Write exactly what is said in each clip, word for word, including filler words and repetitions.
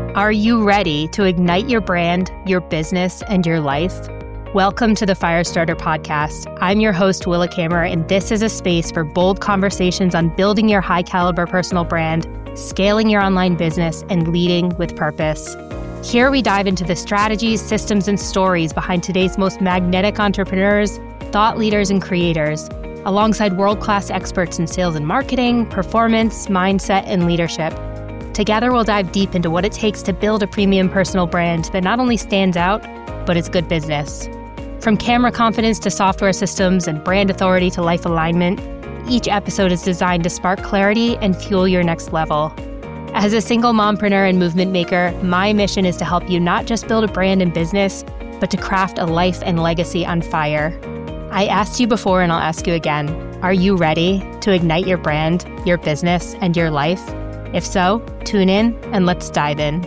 Are you ready to ignite your brand, your business, and your life? Welcome to the Firestarter Podcast. I'm your host, Willa Kammerer, and this is a space for bold conversations on building your high-caliber personal brand, scaling your online business, and leading with purpose. Here we dive into the strategies, systems, and stories behind today's most magnetic entrepreneurs, thought leaders, and creators, alongside world-class experts in sales and marketing, performance, mindset, and leadership. Together, we'll dive deep into what it takes to build a premium personal brand that not only stands out, but is good business. From camera confidence to software systems and brand authority to life alignment, each episode is designed to spark clarity and fuel your next level. As a single mompreneur and movement maker, my mission is to help you not just build a brand and business, but to craft a life and legacy on fire. I asked you before and I'll ask you again, are you ready to ignite your brand, your business, and your life? If so, tune in and let's dive in.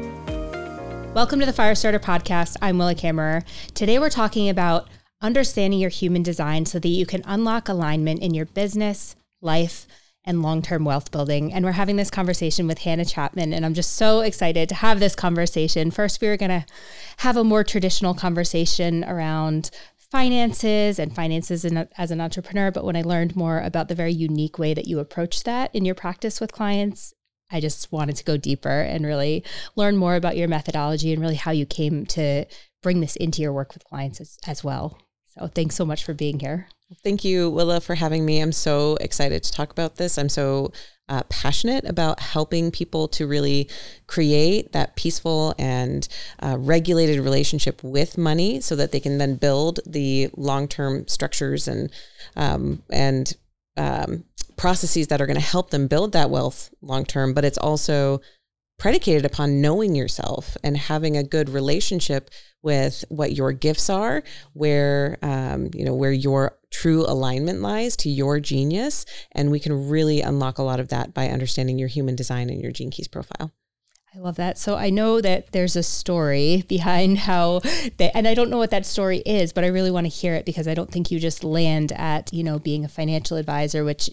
Welcome to the Firestarter Podcast. I'm Willa Kammerer. Today we're talking about understanding your human design so that you can unlock alignment in your business, life, and long-term wealth building. And we're having this conversation with Hannah Chapman, and I'm just so excited to have this conversation. First, we were going to have a more traditional conversation around finances and finances in, as an entrepreneur. But when I learned more about the very unique way that you approach that in your practice with clients, I just wanted to go deeper and really learn more about your methodology and really how you came to bring this into your work with clients as, as well. So thanks so much for being here. Thank you, Willa, for having me. I'm so excited to talk about this. I'm so uh, passionate about helping people to really create that peaceful and uh, regulated relationship with money so that they can then build the long-term structures and um, and um, processes that are going to help them build that wealth long-term. But it's also predicated upon knowing yourself and having a good relationship with what your gifts are, where, um, you know, where your true alignment lies to your genius. And we can really unlock a lot of that by understanding your human design and your Gene Keys profile. I love that. So I know that there's a story behind how they, and I don't know what that story is, but I really want to hear it because I don't think you just land at, you know, being a financial advisor, which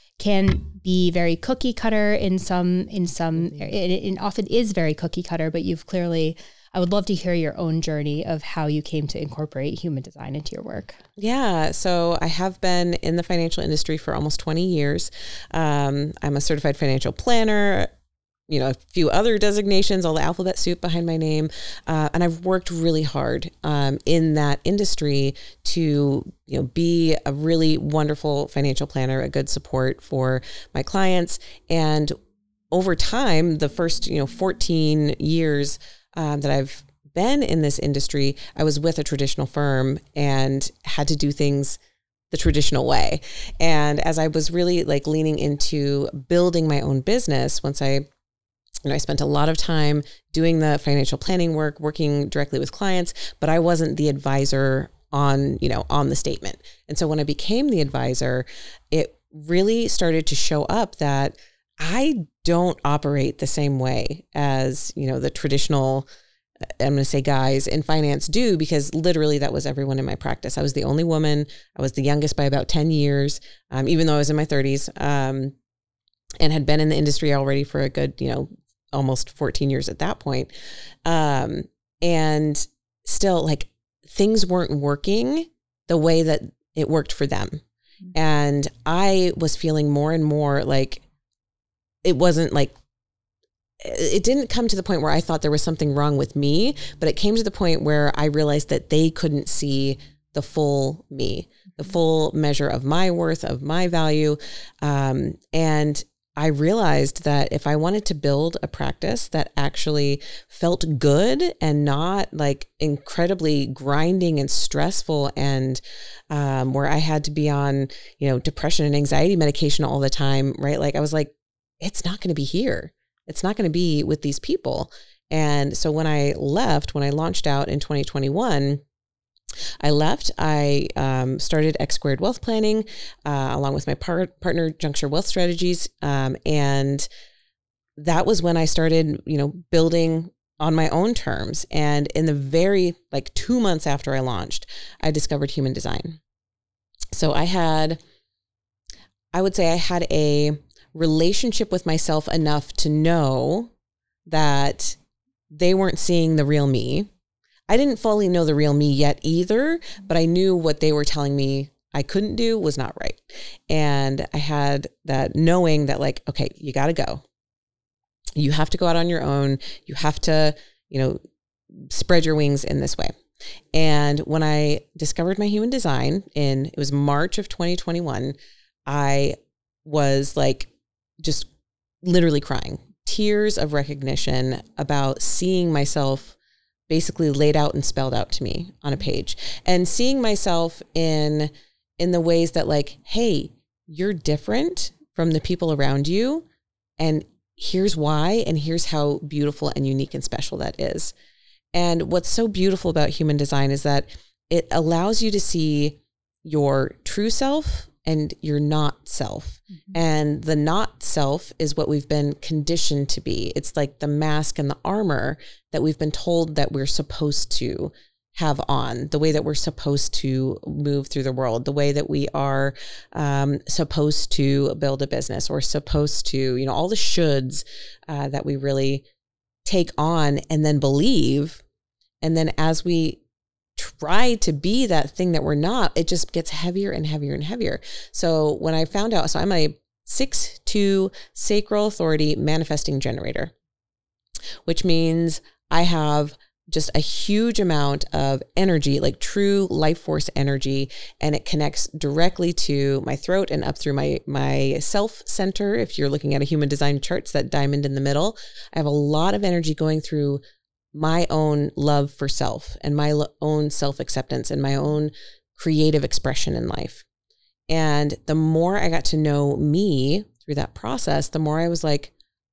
can be very cookie cutter in some, in some, it, it often is very cookie cutter, but you've clearly, I would love to hear your own journey of how you came to incorporate human design into your work. Yeah. So I have been in the financial industry for almost twenty years. Um, I'm a certified financial planner, you know, a few other designations, all the alphabet soup behind my name. Uh, and I've worked really hard um, in that industry to, you know, be a really wonderful financial planner, a good support for my clients. And over time, the first, you know, fourteen years um, that I've been in this industry, I was with a traditional firm and had to do things the traditional way. And as I was really like leaning into building my own business, once I You know, I spent a lot of time doing the financial planning work, working directly with clients, but I wasn't the advisor on, you know, on the statement. And so when I became the advisor, it really started to show up that I don't operate the same way as, you know, the traditional, I'm going to say guys in finance do, because literally that was everyone in my practice. I was the only woman. I was the youngest by about ten years, um, even though I was in my thirties, um, and had been in the industry already for a good, you know, almost fourteen years at that point. Um, and still like things weren't working the way that it worked for them. Mm-hmm. And I was feeling more and more like it wasn't like, it didn't come to the point where I thought there was something wrong with me, but it came to the point where I realized that they couldn't see the full me, the full measure of my worth, of my value. Um, and I realized that if I wanted to build a practice that actually felt good and not like incredibly grinding and stressful and um, where I had to be on, you know, depression and anxiety medication all the time, right? Like I was like, it's not going to be here. It's not going to be with these people. And so when I left, when I launched out in twenty twenty-one, I left, I um, started X Squared Wealth Planning uh, along with my par- partner, Juncture Wealth Strategies. Um, and that was when I started, you know, building on my own terms. And in the very, like two months after I launched, I discovered human design. So I had, I would say I had a relationship with myself enough to know that they weren't seeing the real me. I didn't fully know the real me yet either, but I knew what they were telling me I couldn't do was not right. And I had that knowing that like, okay, you got to go. You have to go out on your own. You have to, you know, spread your wings in this way. And when I discovered my human design in, it was March of twenty twenty-one, I was like, just literally crying, tears of recognition about seeing myself basically laid out and spelled out to me on a page, and seeing myself in, in the ways that like, hey, you're different from the people around you. And here's why, and here's how beautiful and unique and special that is. And what's so beautiful about human design is that it allows you to see your true self and your not self. Mm-hmm. And the not self is what we've been conditioned to be. It's like the mask and the armor that we've been told that we're supposed to have on, the way that we're supposed to move through the world, the way that we are um, supposed to build a business, or supposed to, you know, all the shoulds uh, that we really take on and then believe. And then as we try to be that thing that we're not, it just gets heavier and heavier and heavier. So when I found out, so I'm a six two sacral authority manifesting generator, which means I have just a huge amount of energy, like true life force energy, and it connects directly to my throat and up through my my self center. If you're looking at a human design chart, it's that diamond in the middle. I have a lot of energy going through my own love for self and my lo- own self-acceptance and my own creative expression in life. And the more I got to know me through that process, the more I was like,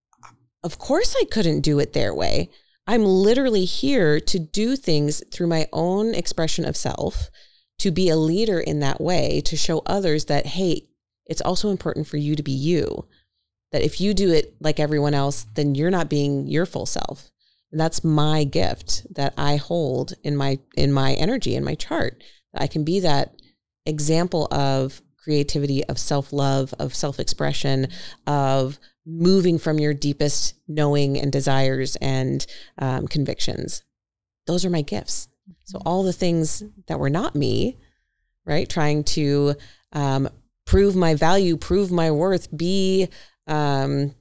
of course I couldn't do it their way. I'm literally here to do things through my own expression of self, to be a leader in that way, to show others that, hey, it's also important for you to be you. That if you do it like everyone else, then you're not being your full self. And that's my gift that I hold in my in my energy, in my chart. I can be that example of creativity, of self-love, of self-expression, of moving from your deepest knowing and desires and um, convictions. Those are my gifts. So all the things that were not me, right? Trying to um, prove my value, prove my worth, be, um,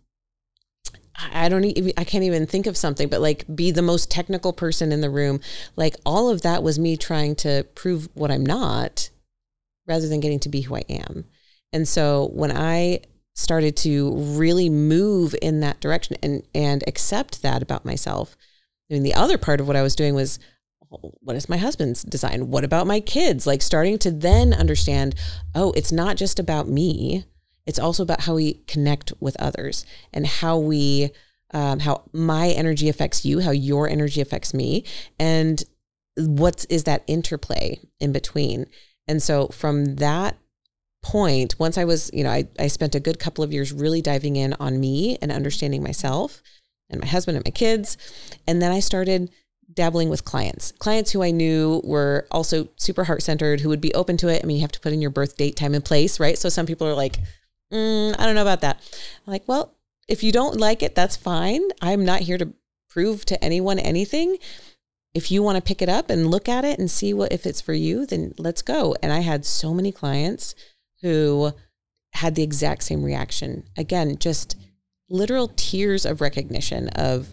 I don't even, I can't even think of something, but like be the most technical person in the room. Like all of that was me trying to prove what I'm not, rather than getting to be who I am. And so when I started to really move in that direction and, and accept that about myself, I mean, the other part of what I was doing was, what is my husband's design? What about my kids? Like starting to then understand, oh, it's not just about me. It's also about how we connect with others and how we, um, how my energy affects you, how your energy affects me, and what is that interplay in between. And so from that point, once I was, you know, I, I spent a good couple of years really diving in on me and understanding myself and my husband and my kids. And then I started dabbling with clients, clients who I knew were also super heart-centered, who would be open to it. I mean, you have to put in your birth date, time, and place, right? So some people are like, mm, I don't know about that. I'm like, well, if you don't like it, that's fine. I'm not here to prove to anyone anything. If you want to pick it up and look at it and see what, if it's for you, then let's go. And I had so many clients who had the exact same reaction. Again, just literal tears of recognition of,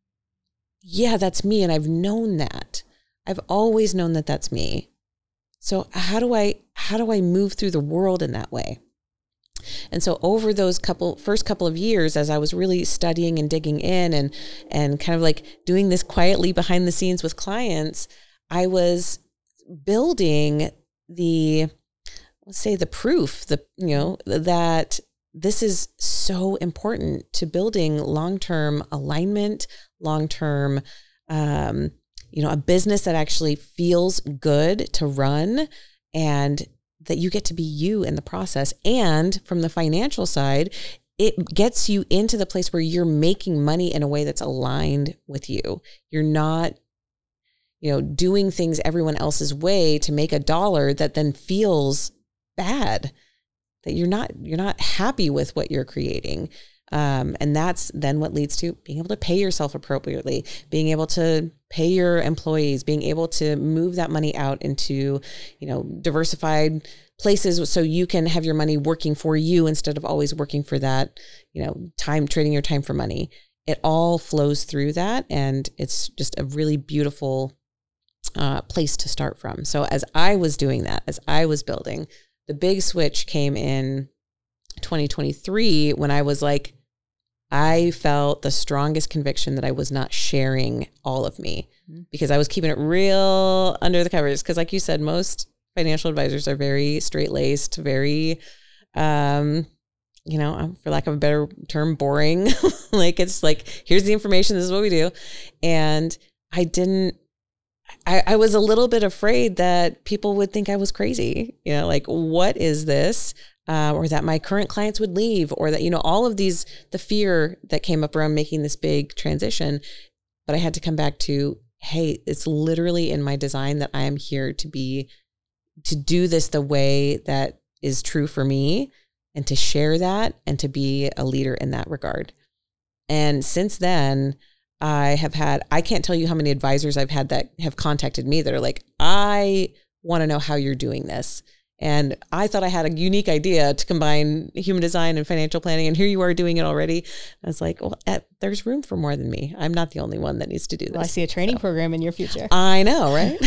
yeah, that's me. And I've known that. I've always known that that's me. So how do I, how do I move through the world in that way? And so over those couple, first couple of years, as I was really studying and digging in and, and kind of like doing this quietly behind the scenes with clients, I was building the, let's say the proof, the, you know, that this is so important to building long-term alignment, long-term, um, you know, a business that actually feels good to run, and that you get to be you in the process. And from the financial side, it gets you into the place where you're making money in a way that's aligned with you. You're not, you know, doing things everyone else's way to make a dollar that then feels bad, that you're not, you're not happy with what you're creating. Um, and that's then what leads to being able to pay yourself appropriately, being able to pay your employees, being able to move that money out into, you know, diversified places so you can have your money working for you instead of always working for that, you know, time, trading your time for money. It all flows through that. And it's just a really beautiful uh, place to start from. So as I was doing that, as I was building, the big switch came in twenty twenty-three when I was like, I felt the strongest conviction that I was not sharing all of me because I was keeping it real under the covers. Because like you said, most financial advisors are very straight-laced, very, um, you know, for lack of a better term, boring. Like it's like, here's the information, this is what we do. And I didn't, I, I was a little bit afraid that people would think I was crazy. You know, like, what is this? Uh, or that my current clients would leave, or that, you know, all of these, the fear that came up around making this big transition. But I had to come back to, hey, it's literally in my design that I am here to be, to do this the way that is true for me and to share that and to be a leader in that regard. And since then, I have had, I can't tell you how many advisors I've had that have contacted me that are like, I want to know how you're doing this. And I thought I had a unique idea to combine human design and financial planning. And here you are doing it already. I was like, well, uh, there's room for more than me. I'm not the only one that needs to do this. Well, I see a training so. program in your future. I know, right?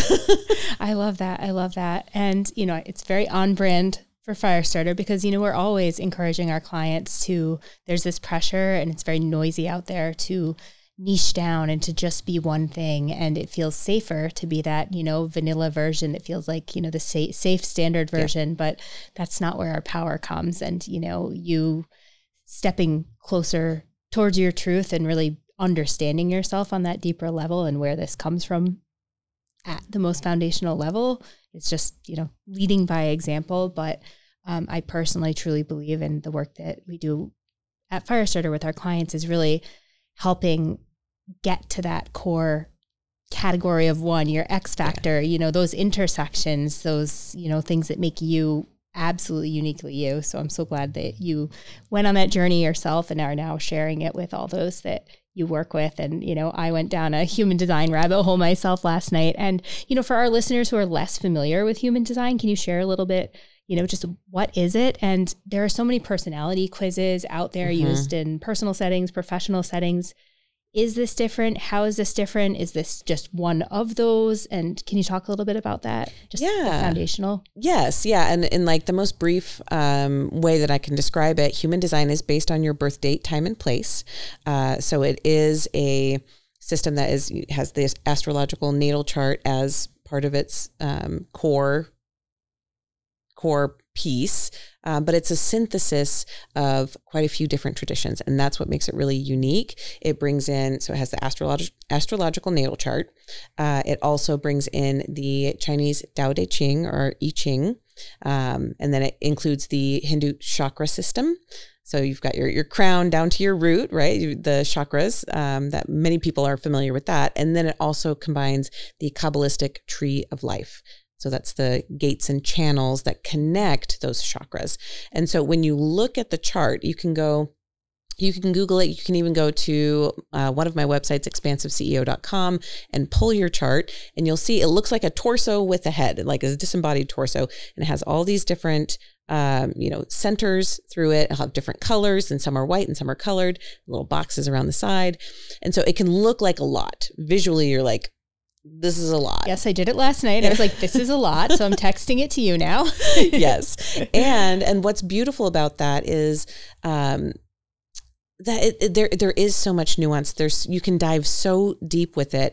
I love that. I love that. And, you know, it's very on brand for Firestarter because, you know, we're always encouraging our clients to, there's this pressure and it's very noisy out there to niche down and to just be one thing. And it feels safer to be that, you know, vanilla version that feels like, you know, the safe, safe standard version, yeah. But that's not where our power comes. And, you know, you stepping closer towards your truth and really understanding yourself on that deeper level and where this comes from at the most foundational level. It's just, you know, leading by example. But um, I personally truly believe in the work that we do at Firestarter with our clients is really helping get to that core category of one, your X factor, yeah. You know, those intersections, those, you know, things that make you absolutely uniquely you. So I'm so glad that you went on that journey yourself and are now sharing it with all those that you work with. And, you know, I went down a human design rabbit hole myself last night. And, you know, for our listeners who are less familiar with human design, can you share a little bit, you know, just what is it? And there are so many personality quizzes out there mm-hmm. used in personal settings, professional settings. Is this different? How is this different? Is this just one of those? And can you talk a little bit about that? Just yeah. the foundational. Yes. Yeah. And in like the most brief um, way that I can describe it, human design is based on your birth date, time, and place. Uh, so it is a system that is has this astrological natal chart as part of its um, core core piece, uh, but it's a synthesis of quite a few different traditions. And that's what makes it really unique. It brings in, so it has the astrolog- astrological natal chart. Uh, it also brings in the Chinese Tao Te Ching or I Ching. Um, and then it includes the Hindu chakra system. So you've got your, your crown down to your root, right? The chakras, um, that many people are familiar with that. And then it also combines the Kabbalistic tree of life. So that's the gates and channels that connect those chakras. And so when you look at the chart, you can go, you can Google it. You can even go to uh, one of my websites, expansive C E O dot com, and pull your chart. And you'll see it looks like a torso with a head, like a disembodied torso. And it has all these different, um, you know, centers through it. It'll have different colors, and some are white and some are colored, little boxes around the side. And so it can look like a lot. Visually, you're like, this is a lot. Yes, I did it last night. I was like, this is a lot. So I'm texting it to you now. Yes. And and what's beautiful about that is um, that it, it, there there is so much nuance. There's you can dive so deep with it.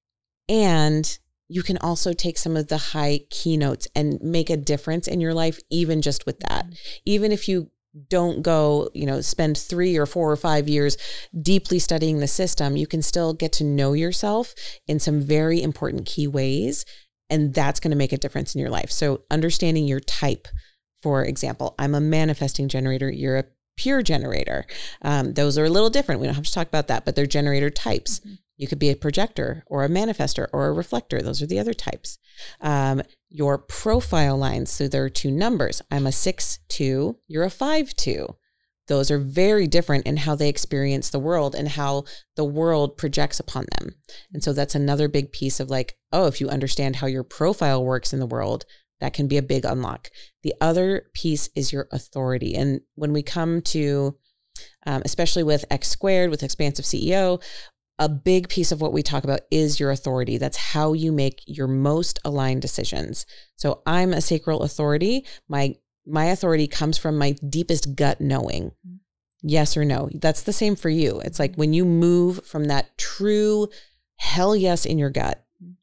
And you can also take some of the high keynotes and make a difference in your life, even just with that. Mm-hmm. Even if you don't go, you know, spend three or four or five years deeply studying the system, you can still get to know yourself in some very important key ways. And that's going to make a difference in your life. So understanding your type, for example, I'm a manifesting generator. You're a pure generator. Um, those are a little different. We don't have to talk about that, but they're generator types. Mm-hmm. You could be a projector or a manifestor or a reflector. Those are the other types. Um, your profile lines. So there are two numbers. I'm a six two. You're a five two. those are very different in how they experience the world and how the world projects upon them. And so that's another big piece of like, oh, if you understand how your profile works in the world, that can be a big unlock. The other piece is your authority. And when we come to, um, especially with X Squared, with Expansive C E O, a big piece of what we talk about is your authority. That's how you make your most aligned decisions. So I'm a sacral authority. My My authority comes from my deepest gut knowing, yes or no. That's the same for you. It's like when you move from that true hell yes in your gut,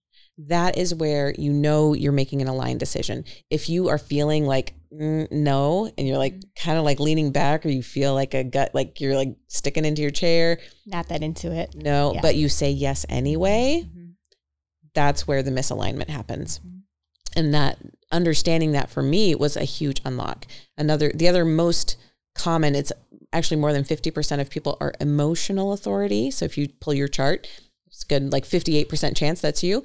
that is where you know you're making an aligned decision. If you are feeling like mm, no, and you're like mm-hmm. kind of like leaning back, or you feel like a gut, like you're like sticking into your chair. Not that into it. No, yeah. But you say yes anyway. Mm-hmm. That's where the misalignment happens. Mm-hmm. And that understanding that for me was a huge unlock. Another, the other most common, it's actually more than fifty percent of people are emotional authority. So if you pull your chart, it's good, like fifty-eight percent chance that's you.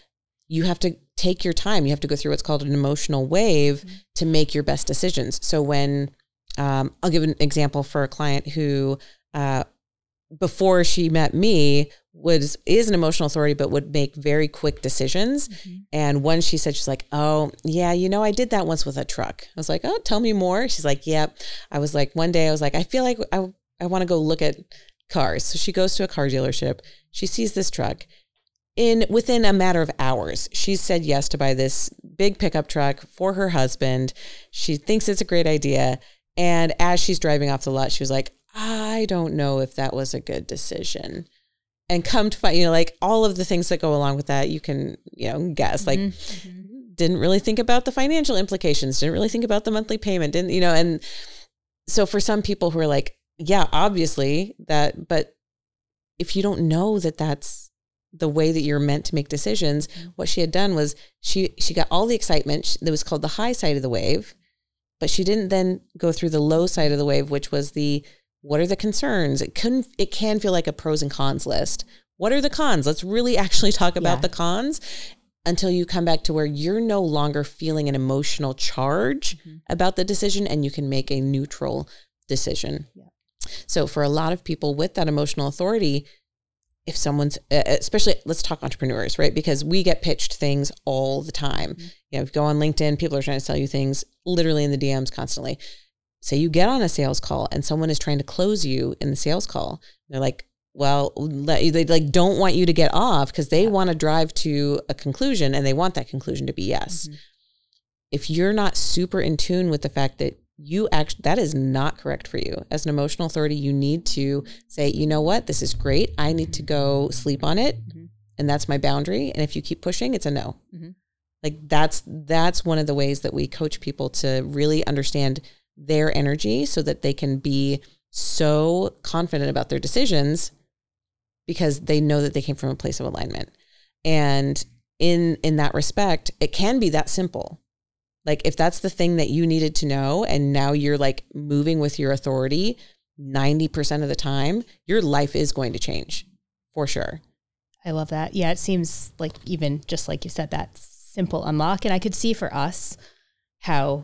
You have to take your time. You have to go through what's called an emotional wave mm-hmm. to make your best decisions. So when, um, I'll give an example for a client who, uh, before she met me, was is an emotional authority, but would make very quick decisions. Mm-hmm. And one, she said, she's like, oh yeah, you know, I did that once with a truck. I was like, oh, tell me more. She's like, yep. Yeah. I was like, one day I was like, I feel like I, I want to go look at cars. So she goes to a car dealership. She sees this truck. In within a matter of hours, she said yes to buy this big pickup truck for her husband. She thinks it's a great idea. And as she's driving off the lot, she was like, I don't know if that was a good decision. And come to find, you know, like all of the things that go along with that, you can, you know, guess, like mm-hmm. didn't really think about the financial implications, didn't really think about the monthly payment, didn't, you know, and so for some people who are like, yeah, obviously that, but if you don't know that that's the way that you're meant to make decisions, mm-hmm. what she had done was she, she got all the excitement that was called the high side of the wave, but she didn't then go through the low side of the wave, which was the, what are the concerns? It couldn't, it can feel like a pros and cons list. What are the cons? Let's really actually talk about yeah. the cons until you come back to where you're no longer feeling an emotional charge mm-hmm. about the decision and you can make a neutral decision. Yeah. So for a lot of people with that emotional authority, if someone's, especially let's talk entrepreneurs, right? Because we get pitched things all the time. Mm-hmm. You know, if you go on LinkedIn, people are trying to sell you things literally in the D Ms constantly. Say you get on a sales call and someone is trying to close you in the sales call. They're like, well, they like don't want you to get off because they want to drive to a conclusion and they want that conclusion to be yes. Mm-hmm. If you're not super in tune with the fact that you actually, that is not correct for you as an emotional authority, you need to say, you know what, this is great. I need to go sleep on it. Mm-hmm. And that's my boundary. And if you keep pushing, it's a no. Mm-hmm. Like that's, that's one of the ways that we coach people to really understand their energy so that they can be so confident about their decisions because they know that they came from a place of alignment. And in, in that respect, it can be that simple. Like if that's the thing that you needed to know and now you're like moving with your authority ninety percent of the time, your life is going to change for sure. I love that. Yeah, it seems like even just like you said, that simple unlock. And I could see for us how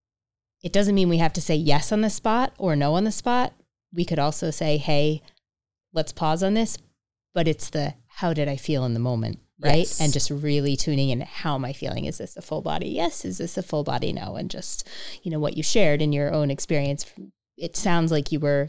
it doesn't mean we have to say yes on the spot or no on the spot. We could also say, hey, let's pause on this. But it's the how did I feel in the moment? Right. Yes. And just really tuning in. How am I feeling? Is this a full body? Yes. Is this a full body? No. And just, you know, what you shared in your own experience, it sounds like you were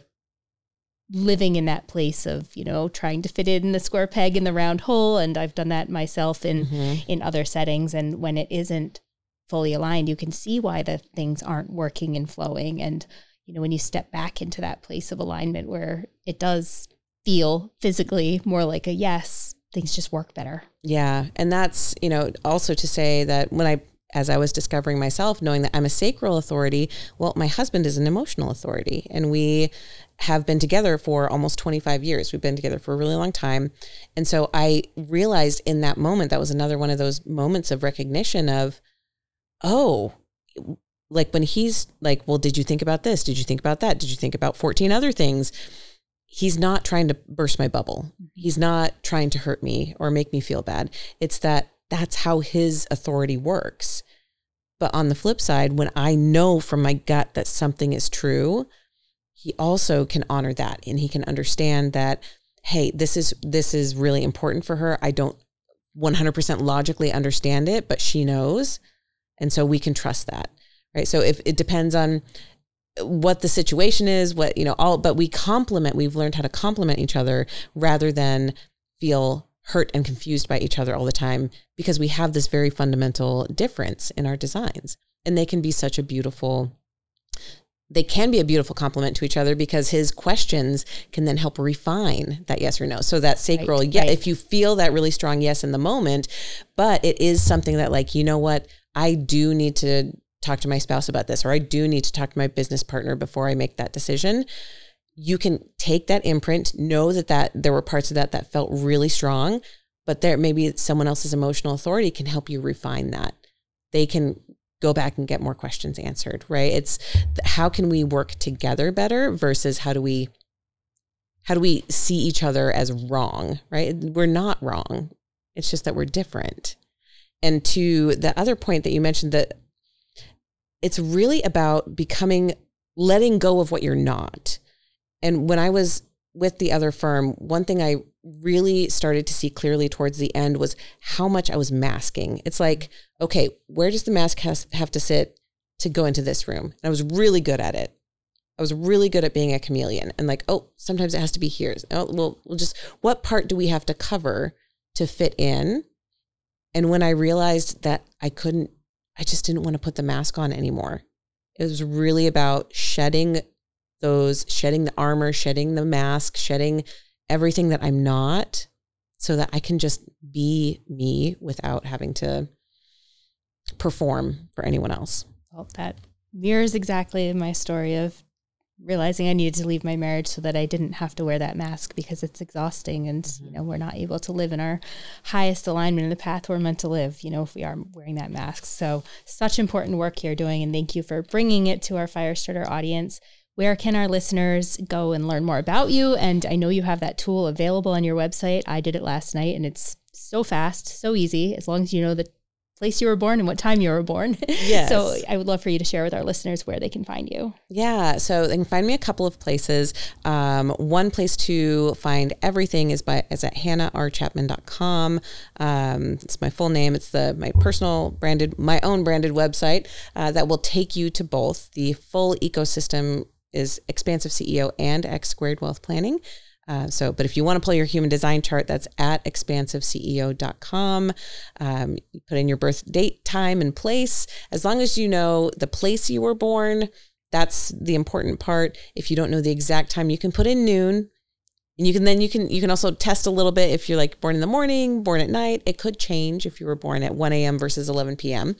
living in that place of, you know, trying to fit in the square peg in the round hole. And I've done that myself in, mm-hmm. in other settings. And when it isn't fully aligned, you can see why the things aren't working and flowing. And, you know, when you step back into that place of alignment where it does feel physically more like a yes, things just work better. Yeah. And that's, you know, also to say that when I, as I was discovering myself, knowing that I'm a sacral authority, well, my husband is an emotional authority and we have been together for almost twenty-five years. We've been together for a really long time. And so I realized in that moment, that was another one of those moments of recognition of, oh, like when he's like, well, did you think about this? Did you think about that? Did you think about fourteen other things? He's not trying to burst my bubble. He's not trying to hurt me or make me feel bad. It's that that's how his authority works. But on the flip side, when I know from my gut that something is true, he also can honor that, and he can understand that, hey, this is this is really important for her. I don't one hundred percent logically understand it, but she knows. And so we can trust that, right? So if it depends on what the situation is, what, you know, all, but we complement, we've learned how to complement each other rather than feel hurt and confused by each other all the time, because we have this very fundamental difference in our designs. And they can be such a beautiful, they can be a beautiful complement to each other, because his questions can then help refine that yes or no. So that sacral, right, yeah, right. If you feel that really strong yes in the moment, but it is something that, like, you know what, I do need to talk to my spouse about this, or I do need to talk to my business partner before I make that decision. You can take that imprint, know that, that there were parts of that that felt really strong, but there maybe someone else's emotional authority can help you refine that. They can go back and get more questions answered, right? It's how can we work together better versus how do we, how do we see each other as wrong, right? We're not wrong. It's just that we're different. And to the other point that you mentioned, that it's really about becoming, letting go of what you're not. And when I was with the other firm, one thing I really started to see clearly towards the end was how much I was masking. It's like, okay, where does the mask has, have to sit to go into this room? And I was really good at it. I was really good at being a chameleon, and like, oh, sometimes it has to be here. Oh, well, we'll just, what part do we have to cover to fit in? And when I realized that I couldn't, I just didn't want to put the mask on anymore. It was really about shedding those, shedding the armor, shedding the mask, shedding everything that I'm not, so that I can just be me without having to perform for anyone else. Well, that mirrors exactly my story of realizing I needed to leave my marriage so that I didn't have to wear that mask, because it's exhausting, and mm-hmm. you know, we're not able to live in our highest alignment in the path we're meant to live, you know, if we are wearing that mask. So such important work you're doing, and thank you for bringing it to our Firestarter audience. Where can our listeners go and learn more about you? And I know you have that tool available on your website. I did it last night, and it's so fast, so easy, as long as you know the place you were born and what time you were born. Yes. So I would love for you to share with our listeners where they can find you. Yeah. So they can find me a couple of places. Um, one place to find everything is by is at hannah r chapman dot com. Um, it's my full name. It's the my personal branded, my own branded website uh, that will take you to both. The full ecosystem is Expansive C E O and X Squared Wealth Planning. Uh, so, but if you want to pull your human design chart, that's at expansive c e o dot com. Um, you put in your birth date, time, and place. As long as you know the place you were born, that's the important part. If you don't know the exact time, you can put in noon. And you can then you can you can also test a little bit if you're like born in the morning, born at night. It could change if you were born at one a.m. versus eleven p.m.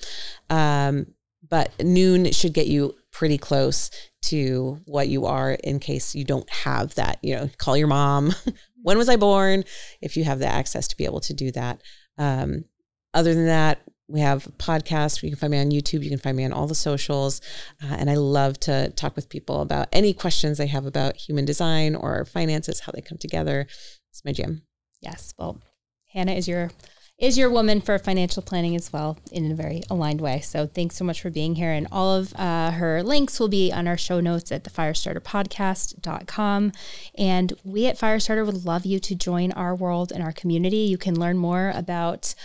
Um, but noon should get you pretty close to what you are, in case you don't have that. You know, call your mom. When was I born? If you have the access to be able to do that. Um, other than that, we have podcasts. You can find me on YouTube. You can find me on all the socials. Uh, and I love to talk with people about any questions they have about human design or finances, how they come together. It's my jam. Yes. Well, Hannah is your is your woman for financial planning as well, in a very aligned way. So thanks so much for being here. And all of uh, her links will be on our show notes at the firestarter podcast dot com. And we at Firestarter would love you to join our world and our community. You can learn more about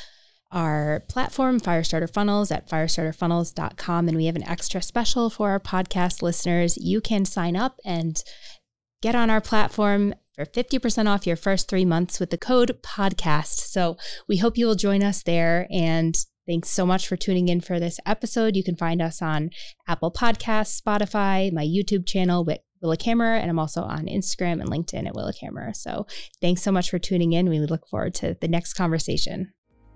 our platform, Firestarter Funnels, at firestarter funnels dot com. And we have an extra special for our podcast listeners. You can sign up and get on our platform for fifty percent off your first three months with the code podcast. So we hope you will join us there. And thanks so much for tuning in for this episode. You can find us on Apple Podcasts, Spotify, my YouTube channel, Willa Kammerer, and I'm also on Instagram and LinkedIn at Willa Kammerer. So thanks so much for tuning in. We look forward to the next conversation.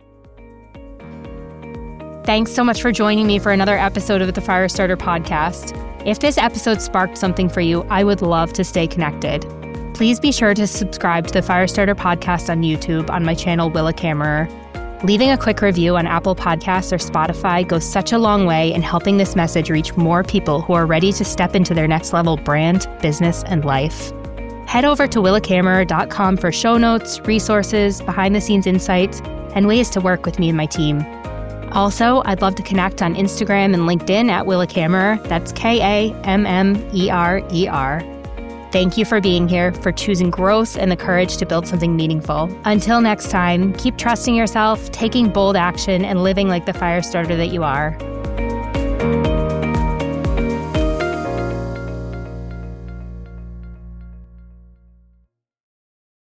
Thanks so much for joining me for another episode of the Firestarter podcast. If this episode sparked something for you, I would love to stay connected. Please be sure to subscribe to the Firestarter podcast on YouTube on my channel, Willa Kammerer. Leaving a quick review on Apple Podcasts or Spotify goes such a long way in helping this message reach more people who are ready to step into their next level brand, business, and life. Head over to willa kammerer dot com for show notes, resources, behind-the-scenes insights, and ways to work with me and my team. Also, I'd love to connect on Instagram and LinkedIn at Willa Kammerer. That's K A M M E R E R. Thank you for being here, for choosing growth and the courage to build something meaningful. Until next time, keep trusting yourself, taking bold action, and living like the fire starter that you are.